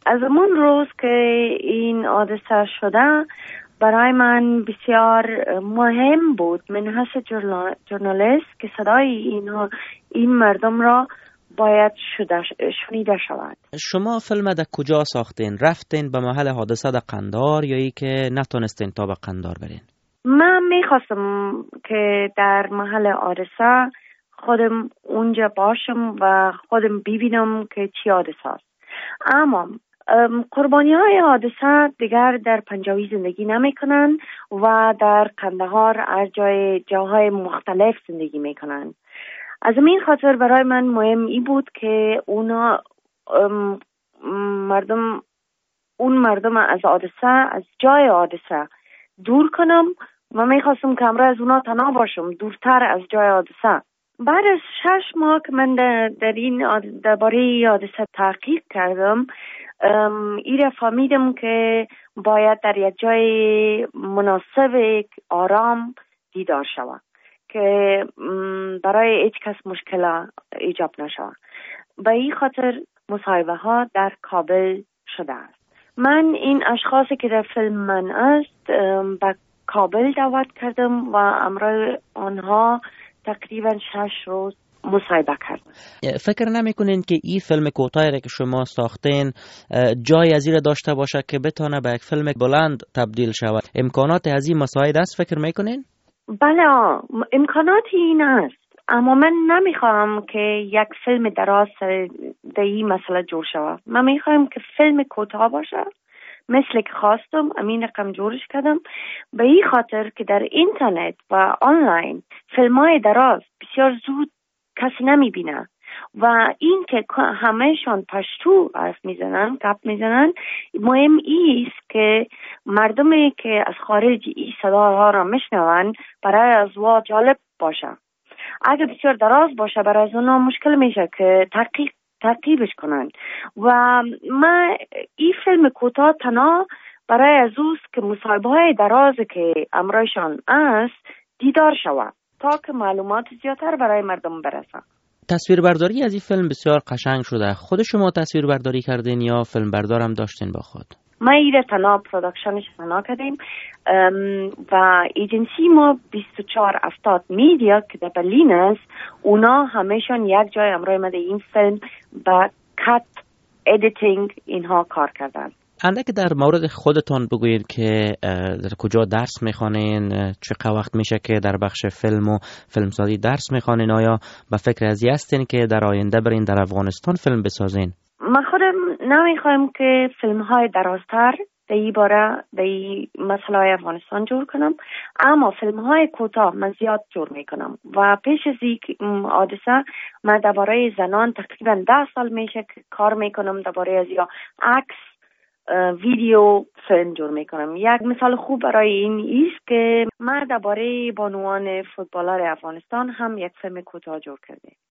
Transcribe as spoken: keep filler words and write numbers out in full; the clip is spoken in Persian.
از اون روز که این حادثه شده برای من بسیار مهم بود من حیث ژورنالیست که صدای اینها این مردم را باید شده شنیده شود. شما فیلم در کجا ساختین؟ رفتین به محل حادثه در قندار یا ای که نتونستین تا به قندار برین؟ من میخواستم که در محل حادثه خودم اونجا باشم و خودم ببینم که چی حادثه است. اما قربانی های حادثه دیگر در پنجابی زندگی نمی کنن و در قندهار هر جای جاهای مختلف زندگی می کنن. از این خاطر برای من مهم ای بود که اونا مردم اون مردم از حادثه از جای حادثه دور کنم و می خواستم که امروز از اونا تنها باشم دورتر از جای حادثه. بعد از شش ماه که من در این درباره حادثه تحقیق کردم ایره فهمیدم که باید در یک جای مناسب آرام دیدار شود که برای هیچ کس مشکل ایجاب نشود. به این خاطر مصاحبه ها در کابل شده است. من این اشخاصی که در فیلم من است به کابل دعوت کردم و امروز آنها تقریبا شش روز مصاحبه کردم. فکر نمی کنین که این فیلم کوتاهی را که شما ساختین جای از این داشته باشه که بتونه به یک فیلم بلند تبدیل شود؟ امکانات از این مساعد است فکر میکنین؟ بله امکانات این است، اما من نمیخوام که یک فیلم دراز در این مسئله جور شود. من میخوام که فیلم کوتاه باشه مثل که خواستم امین رقم جورش کردم به این خاطر که در اینترنت و آنلاین فیلم های دراز بسیار زود کسی نمیبینه و این که همهشان پشتو حرف میزنن گپ میزنن مهم ایست که مردمی که از خارج این صداها را میشنون برای از وا جالب باشه. اگه بسیار دراز باشه برای از اونا مشکل میشه که تحقیق ترتیبش کنن و من این فیلم کوتاه تنها برای از اوست که مصاحبه های دراز که امرایشان است دیدار شود تا که معلومات زیادتر برای مردم برسه. تصویربرداری از این فیلم بسیار قشنگ شده. خود شما تصویربرداری کردین یا فیلم بردار هم داشتین با خود؟ ما ایره تنها پرودکشنش تنها کردیم و ایجنسی ما بیست و چهار هفتاد میدیا که در برلین است اونا همهشان یک جای امروی مده این فیلم با کات ادیتینگ اینها کار کردن. اندک در مورد خودتان بگوید که در کجا درس میخوانین، چقدر وقت میشه که در بخش فیلم و فیلمسازی درس میخوانین، آیا به فکر ازی هستین که در آینده برین در افغانستان فیلم بسازین؟ من خودم نمیخوایم که فیلم های درازتر در این باره در این مسئله های افغانستان جور کنم، اما فیلم های کوتاه من زیاد جور میکنم و پیش از این حادثه من درباره زنان تقریبا ده سال میشه که کار میکنم درباره از یا عکس ویدیو فیلم جور میکنم. یک مثال خوب برای این است که من درباره بانوان فوتبالر افغانستان هم یک فیلم کوتاه جور کرده.